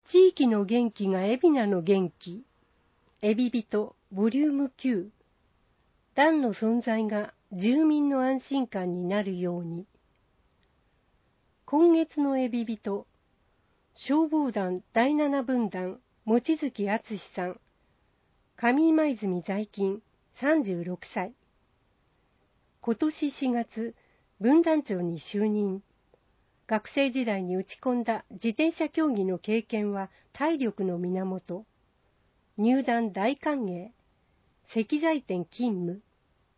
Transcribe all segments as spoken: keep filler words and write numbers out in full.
地域の元気が海老名の元気。エビビトボリュームきゅう。団の存在が住民の安心感になるように。今月のエビビト、消防団だいなな分団、望月敦さん。上今泉在勤、さんじゅうろくさい。今年しがつ、分団長に就任。学生時代に打ち込んだ自転車競技の経験は体力の源。入団大歓迎。石材店勤務。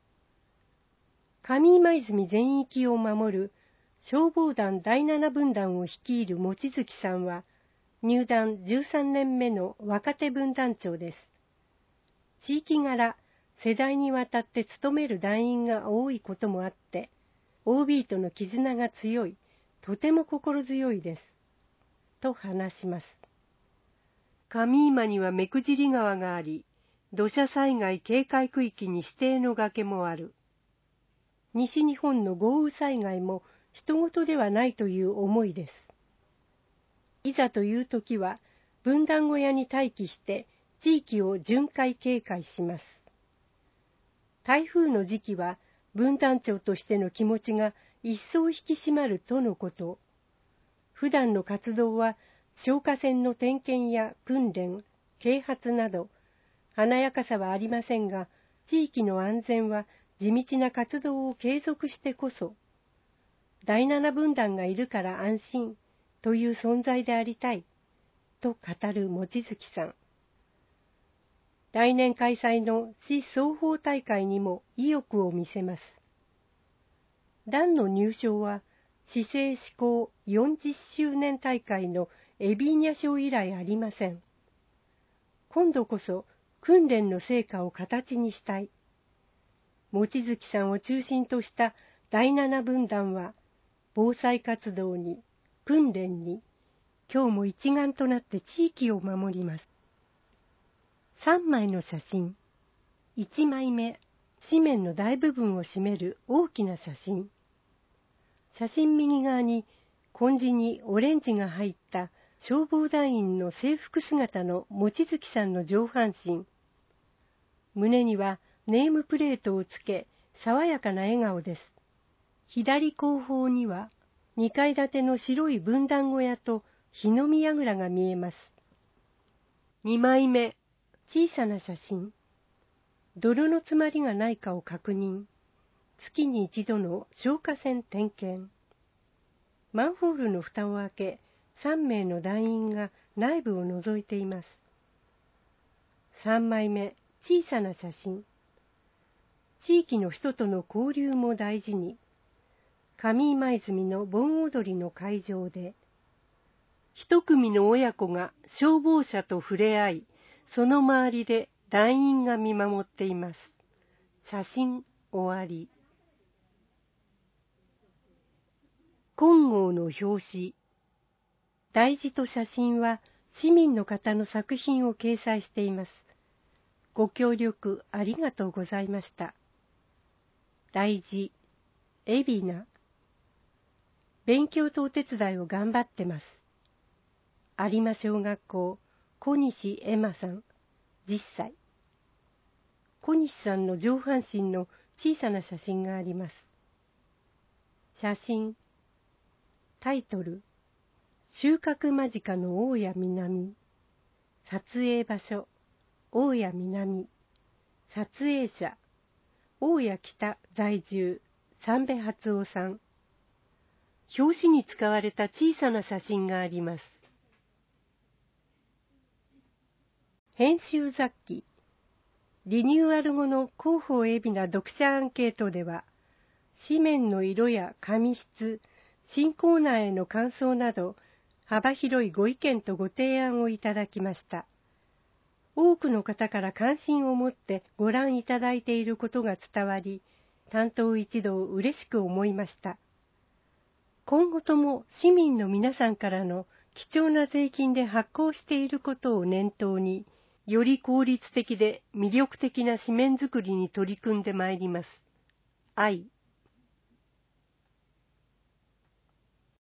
上今泉全域を守る消防団だいなな分団を率いる望月さんは、入団じゅうさんねんめの若手分団長です。地域柄、世代にわたって務める団員が多いこともあって、オービー との絆が強い、とても心強いです。と話します。上今には目久尻川があり、土砂災害警戒区域に指定の崖もある。西日本の豪雨災害も人事ではないという思いです。いざという時は、分団小屋に待機して地域を巡回警戒します。台風の時期は、分団長としての気持ちが一層引き締まるとのこと。普段の活動は消火栓の点検や訓練、啓発など、華やかさはありませんが、地域の安全は地道な活動を継続してこそ、だいなな分団がいるから安心という存在でありたい、と語る望月さん。来年開催の市双方大会にも意欲を見せます。団の入賞は、市政施行よんじゅっしゅうねん大会のエビーニャ賞以来ありません。今度こそ訓練の成果を形にしたい。望月さんを中心としただいなな分団は、防災活動に、訓練に、今日も一丸となって地域を守ります。さんまいの写真。いちまいめ、紙面の大部分を占める大きな写真。写真右側に、紺地にオレンジが入った消防団員の制服姿の望月さんの上半身。胸にはネームプレートをつけ、爽やかな笑顔です。左後方には、にかい建ての白い分団小屋と火の見櫓が見えます。にまいめ、小さな写真。泥の詰まりがないかを確認。月に一度の消火栓点検。マンホールの蓋を開け、さんめいの団員が内部を覗いています。さんまいめ、小さな写真。地域の人との交流も大事に。上今泉の盆踊りの会場で、一組の親子が消防車と触れ合い、その周りで団員が見守っています。写真終わり。金剛の表紙。題字と写真は市民の方の作品を掲載しています。ご協力ありがとうございました。題字、海老名。勉強とお手伝いを頑張ってます。有馬小学校、小西恵麻さん、じゅっさい。小西さんの上半身の小さな写真があります。写真。タイトル、収穫間近の大谷南。撮影場所、大谷南。撮影者、大谷北在住、三部初夫さん。表紙に使われた小さな写真があります。編集雑記。リニューアル後の広報海老名読者アンケートでは、紙面の色や紙質、新コーナーへの感想など、幅広いご意見とご提案をいただきました。多くの方から関心を持ってご覧いただいていることが伝わり、担当一同嬉しく思いました。今後とも市民の皆さんからの貴重な税金で発行していることを念頭に、より効率的で魅力的な紙面作りに取り組んでまいります。愛。